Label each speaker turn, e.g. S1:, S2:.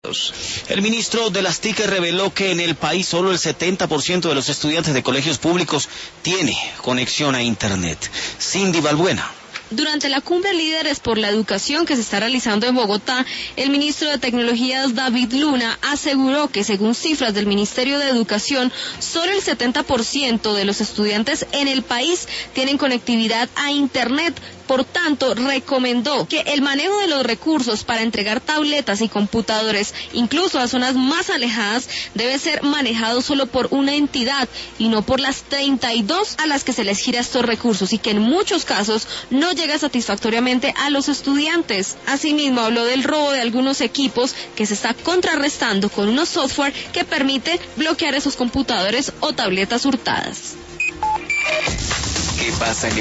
S1: El ministro de las TIC reveló que en el país solo el 70% de los estudiantes de colegios públicos tiene conexión a Internet. Cindy Balbuena.
S2: Durante la cumbre Líderes por la Educación que se está realizando en Bogotá, el ministro de Tecnologías David Luna aseguró que según cifras del Ministerio de Educación, solo el 70% de los estudiantes en el país tienen conectividad a Internet. Por tanto, recomendó que el manejo de los recursos para entregar tabletas y computadores, incluso a zonas más alejadas, debe ser manejado solo por una entidad y no por las 32 a las que se les gira estos recursos y que en muchos casos no llega satisfactoriamente a los estudiantes. Asimismo, habló del robo de algunos equipos que se está contrarrestando con unos software que permite bloquear esos computadores o tabletas hurtadas.
S1: ¿Qué pasa?